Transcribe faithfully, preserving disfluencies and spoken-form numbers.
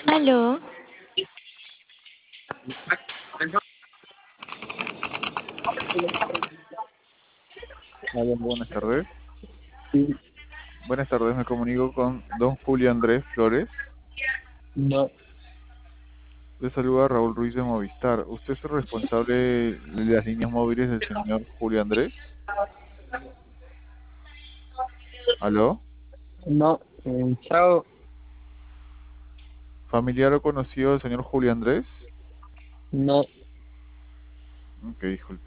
Aló, Hola, buenas tardes. Sí, Buenas tardes, me comunico con don Julio Andrés Flores. no, Le saluda Raúl Ruiz de Movistar. ¿Usted es el responsable de las líneas móviles del señor Julio Andrés? ¿Aló? no, eh, chao, ¿Familiar o conocido del señor Julio Andrés? no. Ok, disculpe.